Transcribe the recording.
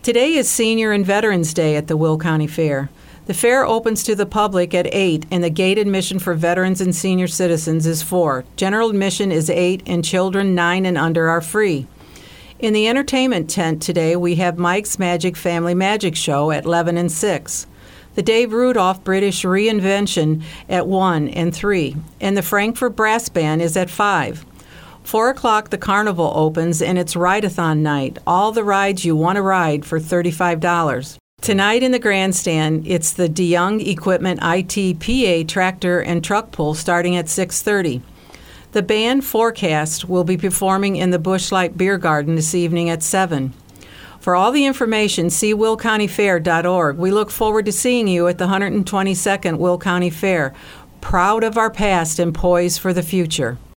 Today is Senior and Veterans Day at the Will County Fair. The fair opens to the public at 8, and the gate admission for veterans and senior citizens is 4. General admission is 8, and children 9 and under are free. In the entertainment tent today, we have Mike's Magic Family Magic Show at 11 and 6. The Dave Rudolph British Reinvention at 1 and 3, and the Frankfurt Brass Band is at 5. 4 o'clock, the carnival opens, and it's Ride-a-thon night. All the rides you want to ride for $35. Tonight in the grandstand, it's the DeYoung Equipment ITPA tractor and truck pull starting at 6:30. The band Forecast will be performing in the Bushlight Beer Garden this evening at 7. For all the information, see willcountyfair.org. We look forward to seeing you at the 122nd Will County Fair, proud of our past and poised for the future.